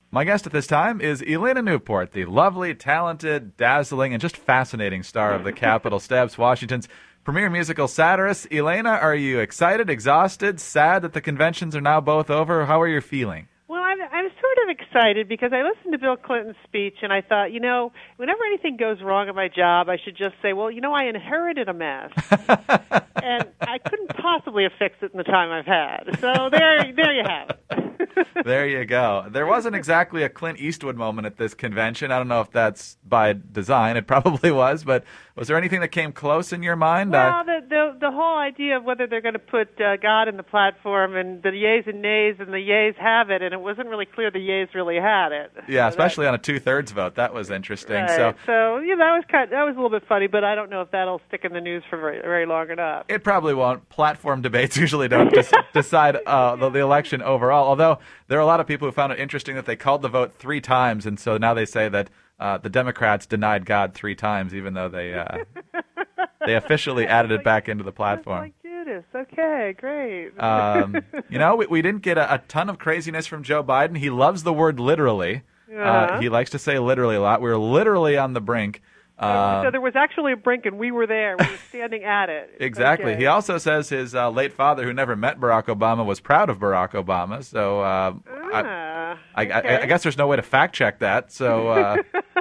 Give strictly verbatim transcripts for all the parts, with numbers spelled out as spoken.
My guest at this time is Elena Newport, the lovely, talented, dazzling, and just fascinating star of the Capitol Steps, Washington's premier musical satirist. Elena, are you excited, exhausted, sad that the conventions are now both over? How are you feeling? Well, I'm, I'm sort of excited because I listened to Bill Clinton's speech and I thought, you know, whenever anything goes wrong at my job, I should just say, well, you know, I inherited a mess. And I couldn't possibly have fixed it in the time I've had. So there, there you have it. There you go. There wasn't exactly a Clint Eastwood moment at this convention. I don't know if that's by design. It probably was, but was there anything that came close in your mind? Well, uh, the, the the whole idea of whether they're going to put uh, God in the platform and the yeas and nays and the yeas have it, and it wasn't really clear the yeas really had it. Yeah, so especially that, on a two-thirds vote. That was interesting. Right. So, so yeah, that was kind. That was a little bit funny, but I don't know if that'll stick in the news for very, very long enough. It probably won't. Platform debates usually don't des- decide uh, the, the election overall, although there are a lot of people who found it interesting that they called the vote three times, and so now they say that uh, the Democrats denied God three times, even though they uh, they officially added it back into the platform. Like Judas. Okay, great. Um, you know, we, we didn't get a, a ton of craziness from Joe Biden. He loves the word literally. Uh-huh. Uh, he likes to say literally a lot. We were literally on the brink. Uh, so there was actually a brink, and we were there. We were standing at it. Exactly. Okay. He also says his uh, late father, who never met Barack Obama, was proud of Barack Obama. So uh, ah, I, I, okay. I, I guess there's no way to fact check that. So uh,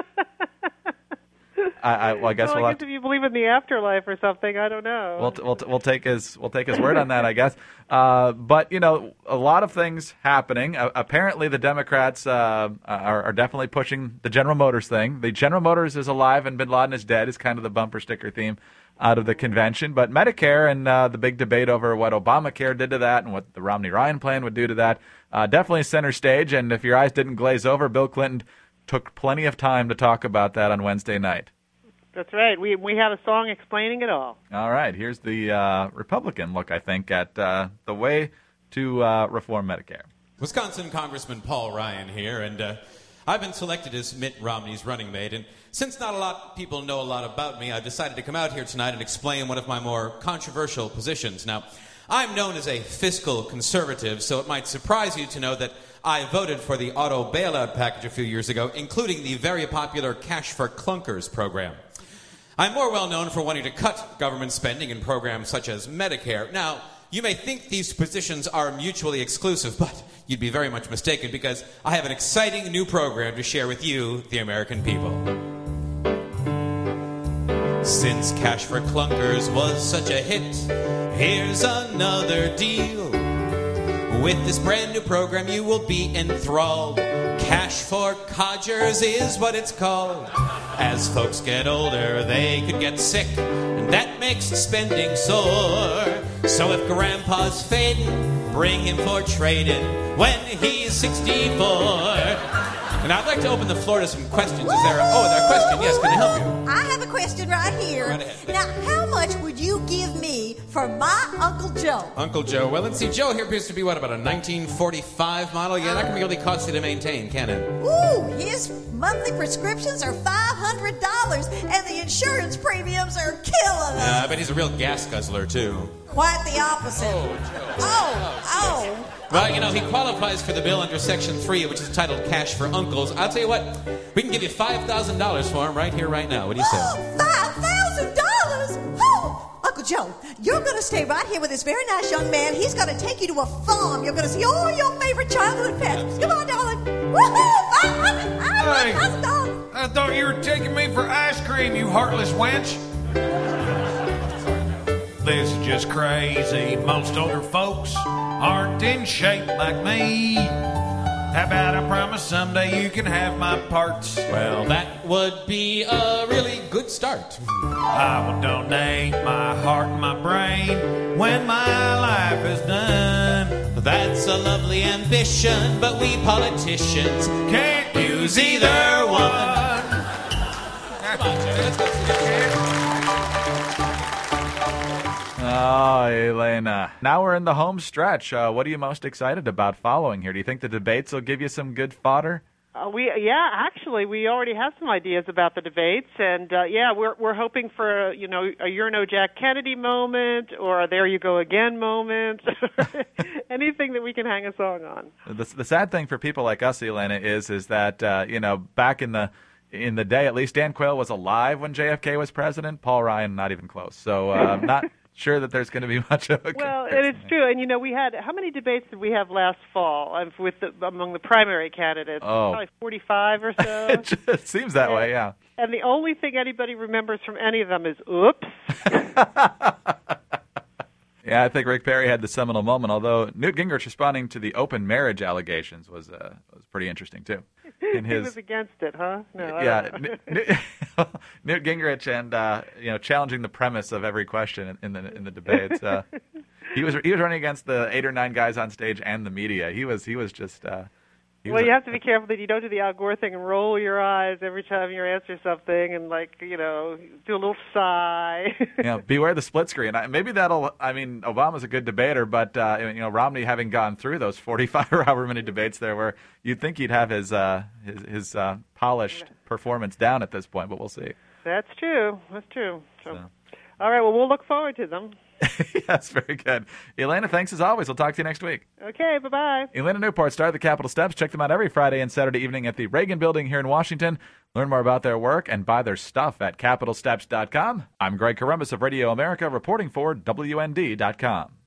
I, I, well, I guess well, we'll I have guess to. if you believe in the afterlife or something, I don't know. We'll, t- we'll, t- we'll take his we'll take his word on that, I guess. Uh, but you know, a lot of things happening. Uh, apparently, the Democrats uh, are, are definitely pushing the General Motors thing. The General Motors is alive and Bin Laden is dead is kind of the bumper sticker theme out of the convention. But Medicare and uh, the big debate over what Obamacare did to that and what the Romney-Ryan plan would do to that uh, definitely center stage. And if your eyes didn't glaze over, Bill Clinton took plenty of time to talk about that on Wednesday night. That's right. We we have a song explaining it all. All right. Here's the uh, Republican look, I think, at uh, the way to uh, reform Medicare. Wisconsin Congressman Paul Ryan here, and uh, I've been selected as Mitt Romney's running mate. And since not a lot of people know a lot about me, I've decided to come out here tonight and explain one of my more controversial positions. Now, I'm known as a fiscal conservative, so it might surprise you to know that I voted for the auto bailout package a few years ago, including the very popular Cash for Clunkers program. I'm more well known for wanting to cut government spending in programs such as Medicare. Now, you may think these positions are mutually exclusive, but you'd be very much mistaken because I have an exciting new program to share with you, the American people. Since Cash for Clunkers was such a hit, here's another deal. With this brand new program, you will be enthralled. Cash for Codgers is what it's called. As folks get older, they could get sick, and that makes spending sore. So if Grandpa's fading, bring him for trading when he's sixty-four. And I'd like to open the floor to some questions. Is there a, oh, there a question? Yes, can I help you? I have a question right here. Right ahead. Now, how much would you give me for my Uncle Joe? Uncle Joe. Well, let's see. Joe here appears to be, what, about a nineteen forty-five model? Yeah, that can be really costly to maintain, can it? Ooh, his monthly prescriptions are five hundred dollars, and the insurance premiums are killing us. Uh, I bet he's a real gas guzzler, too. Quite the opposite. Oh, oh. Well, you know, he qualifies for the bill under Section three, which is titled Cash for Uncles. I'll tell you what, we can give you five thousand dollars for him right here, right now. What do you say? Oh, five thousand dollars? Oh, Uncle Joe, you're going to stay right here with this very nice young man. He's going to take you to a farm. You're going to see all your favorite childhood pets. Come on, darling. Woohoo! five thousand dollars. I thought you were taking me for ice cream, you heartless wench. This is just crazy. Most older folks aren't in shape like me. How about I promise someday you can have my parts? Well, that would be a really good start. I will donate my heart and my brain when my life is done. That's a lovely ambition, but we politicians Can't use either one. Come on, Joe, let's go see that. Oh, Elena. Now we're in the home stretch. Uh, what are you most excited about following here? Do you think the debates will give you some good fodder? Uh, we yeah, actually, we already have some ideas about the debates, and uh, yeah, we're we're hoping for a, you know a "You're no Jack Kennedy" moment, or a "There you go again" moment, anything that we can hang a song on. The, the sad thing for people like us, Elena, is is that uh, you know back in the in the day, at least Dan Quayle was alive when J F K was president. Paul Ryan, not even close. So uh, I'm not sure that there's going to be much of a well, and it's true. And you know, we had how many debates did we have last fall uh, with the, among the primary candidates? Oh. Probably forty-five or so. It just seems that and, way, yeah. And the only thing anybody remembers from any of them is "oops." Yeah, I think Rick Perry had the seminal moment, although Newt Gingrich responding to the open marriage allegations was uh, was pretty interesting, too. In his, he was against it, huh? No, I yeah, don't know. Newt, Newt Gingrich and uh, you know challenging the premise of every question in, in the in the debates. Uh, he was he was running against the eight or nine guys on stage and the media. He was he was just. Uh, he well, was you a, have to be careful that you don't do the Al Gore thing and roll your eyes every time you answer something, and like you know, do a little sigh. you know, beware the split screen. I, maybe that'll. I mean, Obama's a good debater, but uh, you know, Romney having gone through those forty-five or however many debates there were, you'd think he'd have his uh, his, his uh, polished performance down at this point. But we'll see. That's true. That's true. So, So. all right. Well, we'll look forward to them. Yes, very good. Elena, thanks as always. We'll talk to you next week. Okay. Bye bye. Elena Newport, star of the Capitol Steps. Check them out every Friday and Saturday evening at the Reagan Building here in Washington. Learn more about their work and buy their stuff at capitol steps dot com. I'm Greg Columbus of Radio America, reporting for W N D dot com.